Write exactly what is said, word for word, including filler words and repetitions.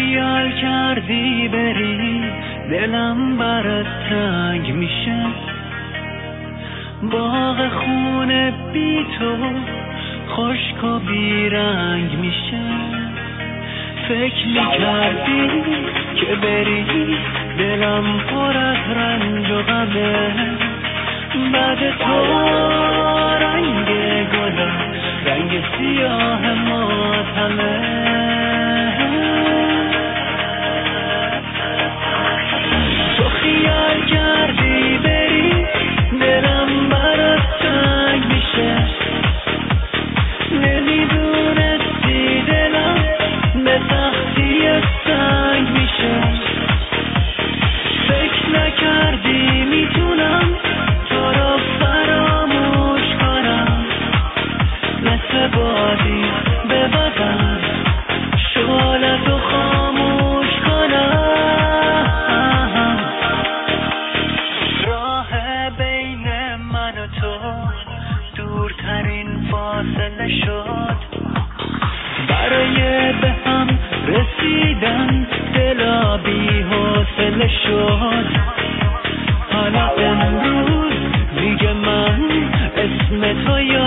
خیال کردی بری دلم برات تنگ میشه، باغ خونه بی تو خشک و بیرنگ میشه. فکر میکردی که بری دلم پر از رنج و غمه، بعد تو رنگ گلم رنگ سیاه ماتمه. تو خیال کردی بری دلم برات تنگ میشه، نمیدونستی دلم به سختی سنگ میشه. فکر نکردی میتونم تو رو فراموش کنم، مثل بادی ببزم شعلتو خاموش کنم. راه بین من و تو دورترین فاصله شد، برای به هم رسیدن دلا بی حوصله شد. حالا امروز دیگه من اسم تو یا